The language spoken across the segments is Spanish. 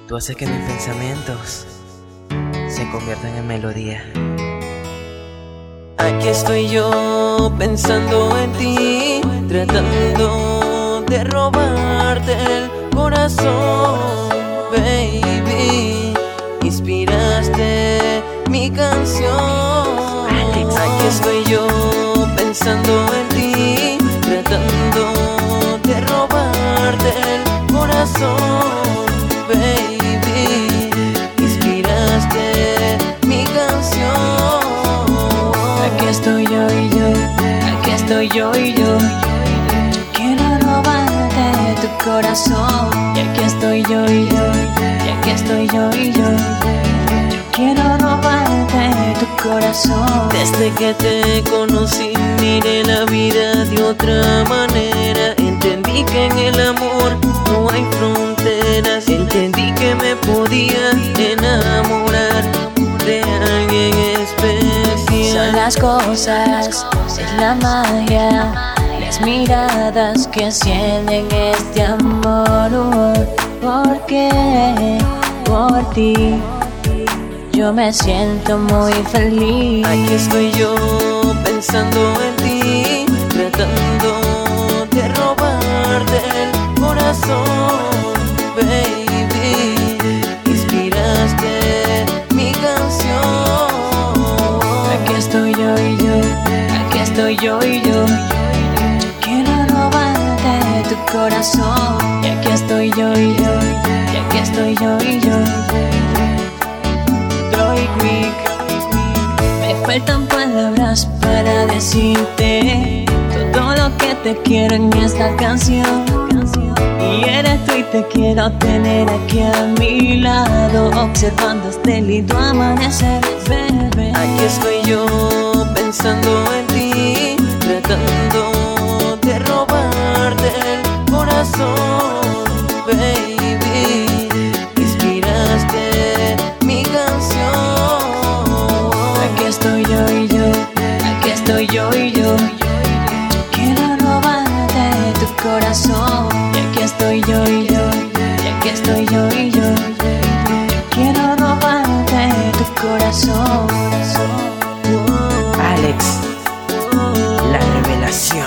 Tú haces que mis pensamientos se conviertan en melodía. Aquí estoy yo pensando en ti, tratando de robarte el corazón, baby. Inspiraste mi canción. Aquí estoy yo pensando en ti, tratando de robarte el corazón, baby. Inspiraste mi canción. Aquí estoy yo y yo, aquí estoy yo y yo. Yo quiero robarte tu corazón. Y aquí estoy yo y yo, y aquí estoy yo y yo. Yo quiero robarte tu corazón. Desde que te conocí miré la vida de otra manera. Entendí que en el amor no hay fronteras. Entendí que me podía enamorar de alguien especial. Son las cosas, es la magia, las miradas que encienden este amor. Porque por ti yo me siento muy feliz. Aquí estoy yo pensando en ti, tratando de robarte el corazón, baby. Inspiraste mi canción. Aquí estoy yo y yo, aquí estoy yo y yo. Yo quiero robarte tu corazón. Y aquí estoy yo y yo, y aquí estoy yo y yo. Me faltan palabras para decirte todo lo que te quiero en esta canción. Y eres tú y te quiero tener aquí a mi lado, observando este lindo amanecer, bebé. Aquí estoy yo pensando en ti, tratando de robarte el corazón, baby. Inspiraste mi canción. Aquí estoy yo y yo, aquí estoy yo y yo. Yo quiero robarte tu corazón. Y aquí estoy yo y yo, y aquí estoy yo y yo. Yo quiero robarte tu corazón. Alex, la revelación.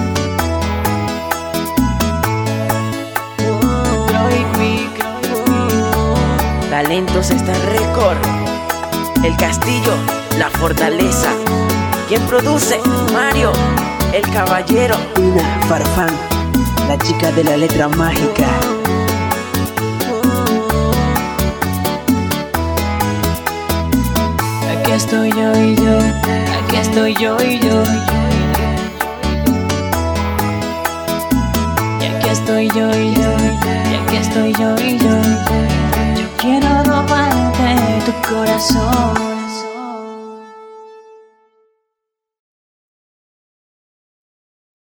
Talentos está récord. El Castillo, la fortaleza. ¿Quién produce? Mario, el caballero. Una Farfán, la chica de la letra mágica. Aquí estoy yo y yo, aquí estoy yo y yo. Y aquí estoy yo y yo, y aquí estoy yo y yo. Yo quiero robarte tu corazón.